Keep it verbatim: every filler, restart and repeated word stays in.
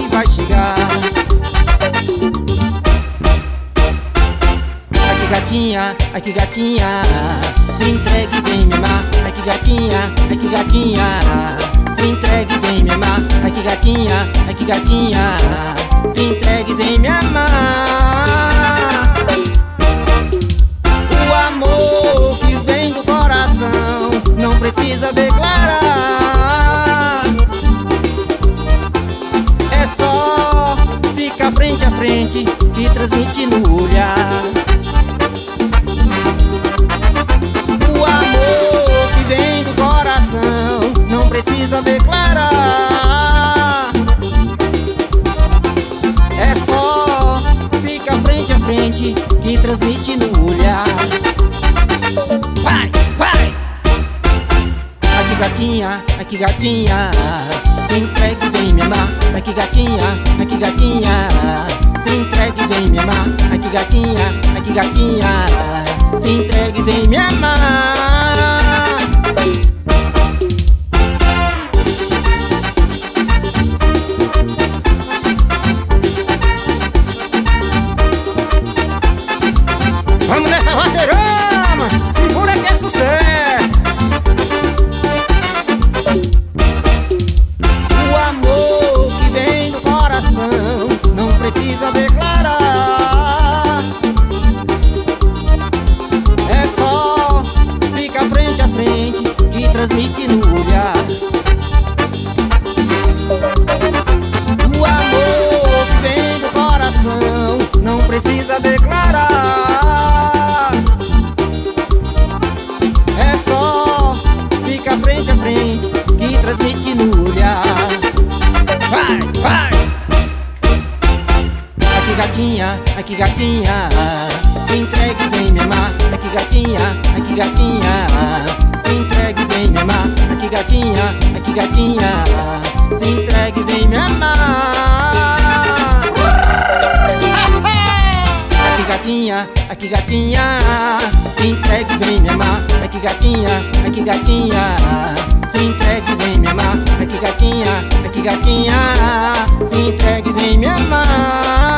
vai chegar. Ai que gatinha, ai que gatinha, se entregue e vem me amar. Ai que gatinha, ai que gatinha, se entregue e vem me amar. Ai que gatinha, ai que gatinha, se entregue e vem me amar. O amor que vem do coração não precisa declarar. É só ficar frente a frente e transmite no olhar. O amor que vem do coração não precisa declarar. É só ficar frente a frente e transmite no olhar. Vai, vai! Ai que gatinha, ai que gatinha, se entregue e vem me amar. Ai que gatinha, ai que gatinha, se entregue e vem me amar. Ai que gatinha, ai que gatinha, se entregue e vem me amar. Vamos nessa roteirama, segura que é sucesso. O amor que vem do coração não precisa declarar. É só ficar frente a frente e transmite no olhar. O amor que vem do coração não precisa declarar. É só ficar frente a frente e transmite no olhar. Vai, vai! Ai que gatinha, ai que gatinha, se entregue e vem me amar. Ai que gatinha, ai que gatinha, se entregue e vem me amar. Ai que gatinha, ai que gatinha, se entregue e vem me amar. Ai que gatinha, ai que gatinha, se entregue e vem me amar. Ai que gatinha, ai que gatinha, se entregue e vem me amar. Ai que gatinha, ai que gatinha, se entregue e vem me amar.